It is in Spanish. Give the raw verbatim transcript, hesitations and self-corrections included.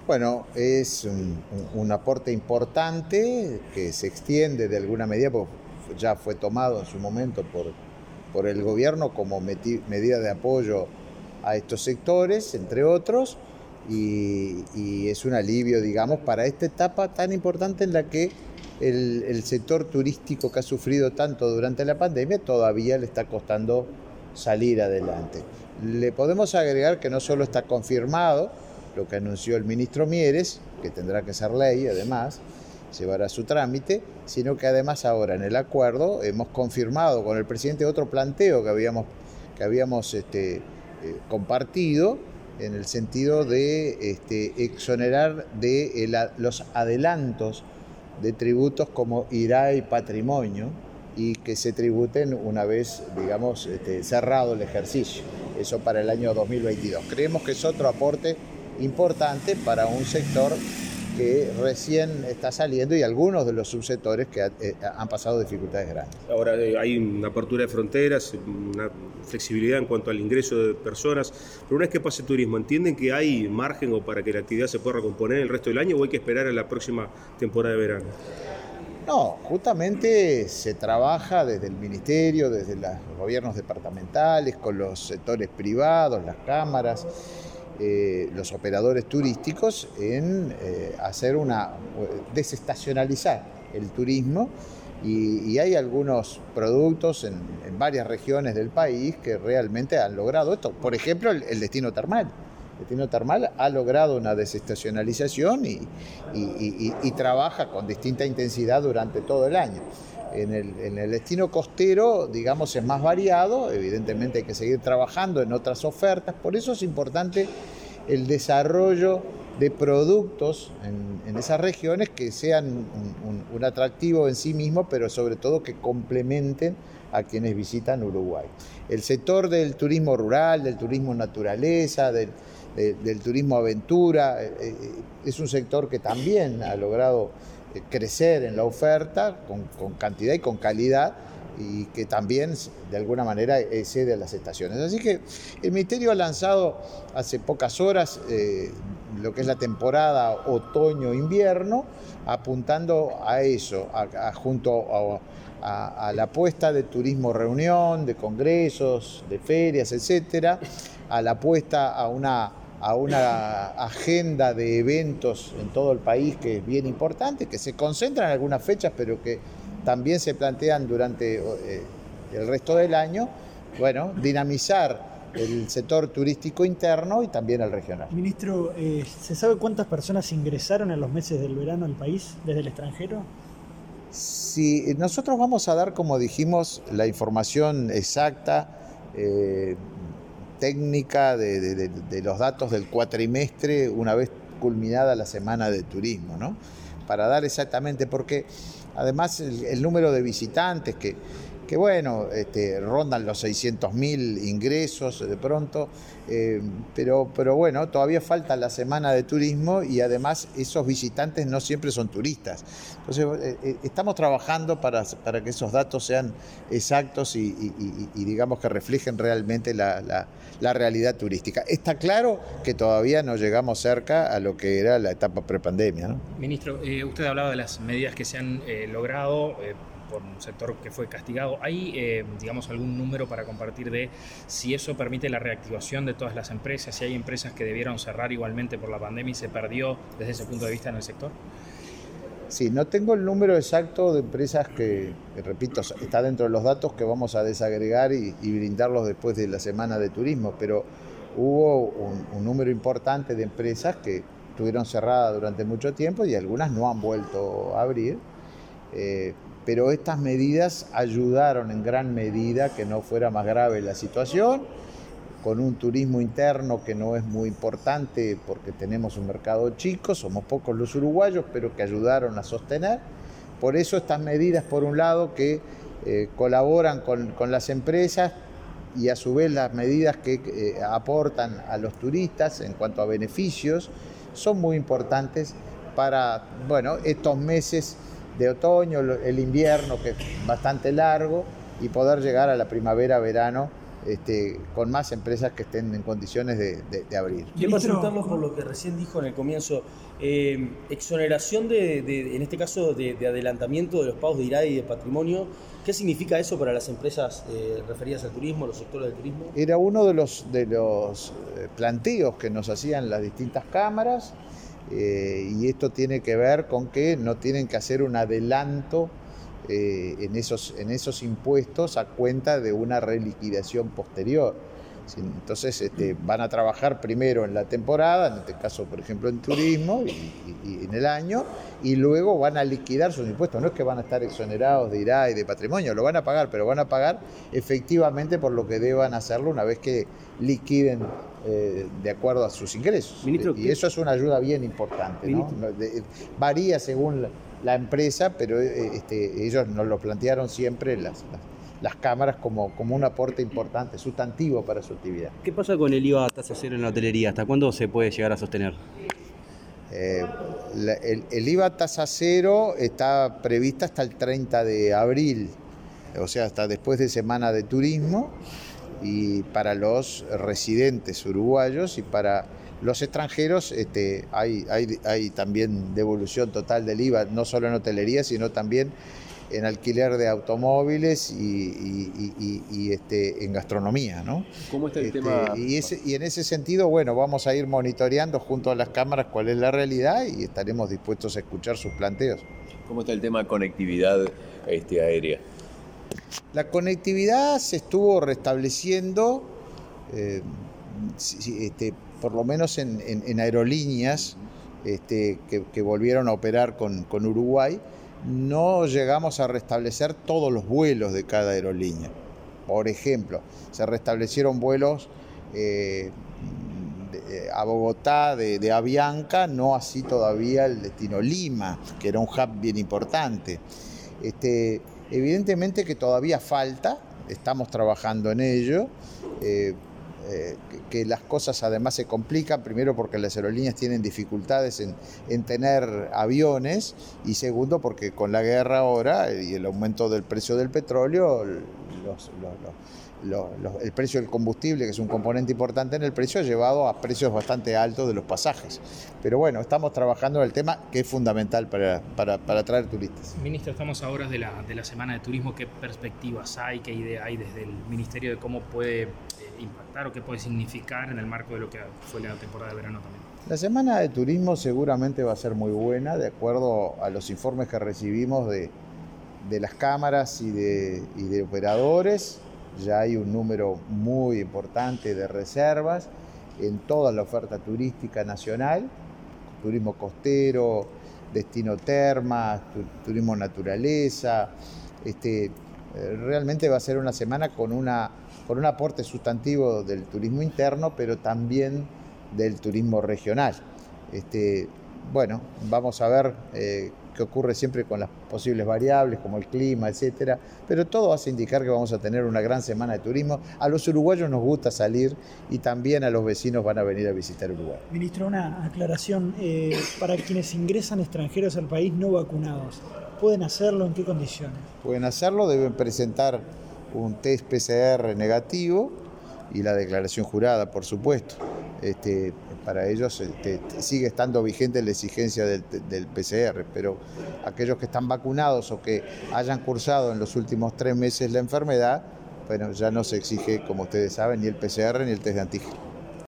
Bueno, es un, un aporte importante que se extiende de alguna medida, porque ya fue tomado en su momento por, por el gobierno como meti, medida de apoyo a estos sectores, entre otros, y, y es un alivio, digamos, para esta etapa tan importante en la que el, el sector turístico, que ha sufrido tanto durante la pandemia, todavía le está costando salir adelante. Le podemos agregar que no solo está confirmado lo que anunció el ministro Mieres, que tendrá que ser ley, además, llevará su trámite, sino que además ahora en el acuerdo hemos confirmado con el presidente otro planteo que habíamos, que habíamos este, eh, compartido, en el sentido de este, exonerar de el, los adelantos de tributos como I R A y patrimonio, y que se tributen una vez, digamos, este, cerrado el ejercicio. Eso para el año dos mil veintidós. Creemos que es otro aporte importante para un sector que recién está saliendo y algunos de los subsectores que eh, han pasado dificultades grandes. Ahora eh, hay una apertura de fronteras, una flexibilidad en cuanto al ingreso de personas, pero una vez que pase turismo, ¿entienden que hay margen o para que la actividad se pueda recomponer el resto del año o hay que esperar a la próxima temporada de verano? No, justamente se trabaja desde el ministerio, desde los gobiernos departamentales, con los sectores privados, las cámaras, Eh, los operadores turísticos en eh, hacer una desestacionalizar el turismo y, y hay algunos productos en, en varias regiones del país que realmente han logrado esto. Por ejemplo, el, el destino termal. El destino termal ha logrado una desestacionalización y, y, y, y trabaja con distinta intensidad durante todo el año. En el, en el destino costero, digamos, es más variado, evidentemente hay que seguir trabajando en otras ofertas, por eso es importante el desarrollo de productos en, en esas regiones que sean un, un, un atractivo en sí mismo, pero sobre todo que complementen a quienes visitan Uruguay. El sector del turismo rural, del turismo naturaleza, del, de, del turismo aventura, eh, es un sector que también ha logrado crecer en la oferta con, con cantidad y con calidad y que también de alguna manera excede a las estaciones. Así que el Ministerio ha lanzado hace pocas horas eh, lo que es la temporada otoño-invierno, apuntando a eso, a, a, junto a, a, a la apuesta de turismo reunión, de congresos, de ferias, etcétera, a la apuesta a una a una agenda de eventos en todo el país que es bien importante, que se concentran en algunas fechas, pero que también se plantean durante eh, el resto del año, bueno, dinamizar el sector turístico interno y también el regional. Ministro, eh, ¿se sabe cuántas personas ingresaron en los meses del verano al país desde el extranjero? Sí, nosotros vamos a dar, como dijimos, la información exacta, eh, técnica de, de, de los datos del cuatrimestre una vez culminada la semana de turismo, ¿no? Para dar exactamente, porque además el, el número de visitantes que, que bueno, este, rondan los seiscientos mil ingresos de pronto, eh, pero, pero bueno, todavía falta la semana de turismo y además esos visitantes no siempre son turistas. Entonces eh, estamos trabajando para, para que esos datos sean exactos y, y, y, y digamos que reflejen realmente la, la, la realidad turística. Está claro que todavía no llegamos cerca a lo que era la etapa prepandemia, ¿no? Ministro, eh, usted hablaba de las medidas que se han eh, logrado eh, por un sector que fue castigado. ¿Hay, eh, digamos, algún número para compartir de si eso permite la reactivación de todas las empresas, si hay empresas que debieron cerrar igualmente por la pandemia y se perdió desde ese punto de vista en el sector? Sí, no tengo el número exacto de empresas que, que repito, está dentro de los datos que vamos a desagregar y, y brindarlos después de la semana de turismo, pero hubo un, un número importante de empresas que estuvieron cerradas durante mucho tiempo y algunas no han vuelto a abrir. Eh, pero estas medidas ayudaron en gran medida que no fuera más grave la situación, con un turismo interno que no es muy importante porque tenemos un mercado chico, somos pocos los uruguayos, pero que ayudaron a sostener. Por eso estas medidas, por un lado, que eh, colaboran con, con las empresas y a su vez las medidas que eh, aportan a los turistas en cuanto a beneficios, son muy importantes para, bueno, estos meses de otoño, el invierno que es bastante largo y poder llegar a la primavera-verano este, con más empresas que estén en condiciones de, de, de abrir. Quiero preguntarlo por lo que recién dijo en el comienzo. Eh, exoneración de, de, en este caso, de, de adelantamiento de los pagos de I R A y de patrimonio. ¿Qué significa eso para las empresas eh, referidas al turismo, los sectores del turismo? Era uno de los, de los planteos que nos hacían las distintas cámaras, eh, y esto tiene que ver con que no tienen que hacer un adelanto eh, en, esos, en esos impuestos a cuenta de una reliquidación posterior. Entonces este, van a trabajar primero en la temporada, en este caso por ejemplo en turismo y, y, y en el año, y luego van a liquidar sus impuestos. No es que van a estar exonerados de I R A y de patrimonio, lo van a pagar, pero van a pagar efectivamente por lo que deban hacerlo una vez que liquiden eh, de acuerdo a sus ingresos. Ministro, y eso es una ayuda bien importante, ¿no? De, varía según la, la empresa, pero este, ellos nos lo plantearon siempre las, las las cámaras como, como un aporte importante, sustantivo para su actividad. ¿Qué pasa con el I V A tasa cero en la hotelería? ¿Hasta cuándo se puede llegar a sostener? Eh, la, el, el I V A tasa cero está prevista hasta el treinta de abril, o sea, hasta después de Semana de Turismo, y para los residentes uruguayos y para los extranjeros este, hay, hay, hay también devolución total del I V A, no solo en hotelería, sino también en alquiler de automóviles y, y, y, y este, en gastronomía, ¿no? ¿Cómo está el este, tema? Y, ese, y en ese sentido, bueno, vamos a ir monitoreando junto a las cámaras cuál es la realidad y estaremos dispuestos a escuchar sus planteos. ¿Cómo está el tema conectividad este, aérea? La conectividad se estuvo restableciendo, eh, este, por lo menos en, en, en aerolíneas este, que, que volvieron a operar con, con Uruguay. No llegamos a restablecer todos los vuelos de cada aerolínea. Por ejemplo, se restablecieron vuelos eh, de, a Bogotá de, de Avianca, no así todavía el destino Lima, que era un hub bien importante. Este, evidentemente que todavía falta, estamos trabajando en ello. Eh, Eh, que, que las cosas además se complican, primero porque las aerolíneas tienen dificultades en, en tener aviones, y segundo porque con la guerra ahora y el aumento del precio del petróleo, los, los, los, los, el precio del combustible, que es un componente importante en el precio, ha llevado a precios bastante altos de los pasajes. Pero bueno, estamos trabajando en el tema que es fundamental para, para, para atraer turistas. Ministro, estamos a horas de la, de la Semana de Turismo. ¿Qué perspectivas hay, qué idea hay desde el Ministerio de cómo puede impactar o qué puede significar en el marco de lo que fue la temporada de verano también? La Semana de Turismo seguramente va a ser muy buena, de acuerdo a los informes que recibimos de, de las cámaras y de, y de operadores. Ya hay un número muy importante de reservas en toda la oferta turística nacional, turismo costero, destino termas, turismo naturaleza. Este, realmente va a ser una semana con una con un aporte sustantivo del turismo interno, pero también del turismo regional. Este, bueno, vamos a ver eh, qué ocurre siempre con las posibles variables, como el clima, etcétera, pero todo hace indicar que vamos a tener una gran semana de turismo. A los uruguayos nos gusta salir y también a los vecinos van a venir a visitar Uruguay. Ministro, una aclaración. Eh, para quienes ingresan extranjeros al país no vacunados, ¿pueden hacerlo? ¿En qué condiciones? Pueden hacerlo, deben presentar un test P C R negativo y la declaración jurada, por supuesto. Este, para ellos este, sigue estando vigente la exigencia del, del P C R, pero aquellos que están vacunados o que hayan cursado en los últimos tres meses la enfermedad, bueno, ya no se exige, como ustedes saben, ni el P C R ni el test de antígeno.